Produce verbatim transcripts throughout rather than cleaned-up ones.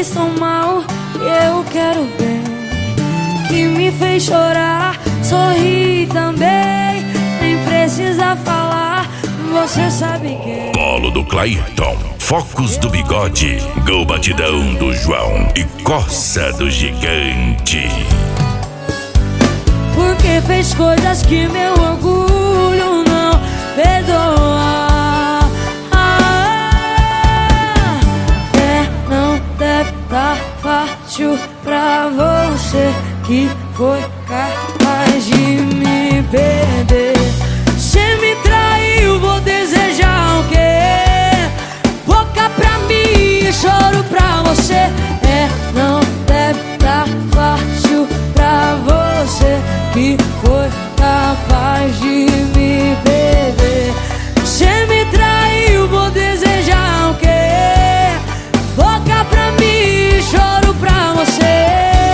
fez tão mal e eu quero bem, que me fez chorar, sorrir também. Nem precisa falar, você sabe quem. Polo do Clayton, Focos do Bigode, Gol Batidão do João e Coça do Gigante. Porque fez coisas que meu orgulho não perdoa. Ah, é, não deve tá fácil pra você, que foi capaz de me perder. Cê me traiu, vou desejar o quê? Boca pra mim, choro pra você. É, não deve tá fácil pra você, que foi capaz de me perder. Cê me traiu, vou desejar o quê? Boca pra mim, choro pra você.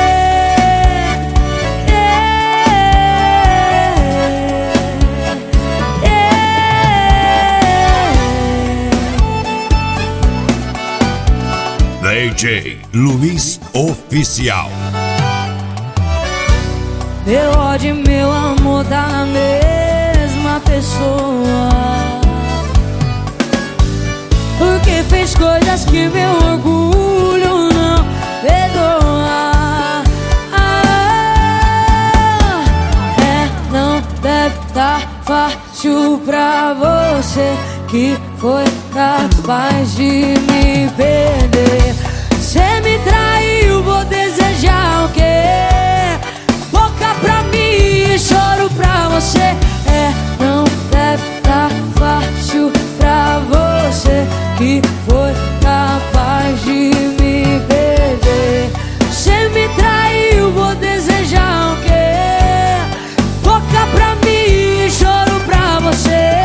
D J Luiz Oficial. Meu ódio e meu amor tá na mesma pessoa, porque fez coisas que meu orgulho não perdoa. Ah, é, não deve tá fácil pra você, que foi capaz de me perder. Cê me traiu, vou desejar o quê? Boca pra mim, choro pra você. É, não deve tá fácil pra você, que foi capaz de me perder. Cê me traiu, vou desejar o quê? Boca pra mim, choro pra você.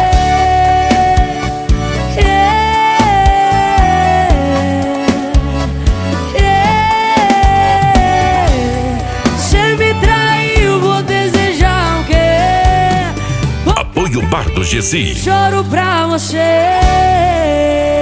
Apoio Bar do Gessi. Choro pra você.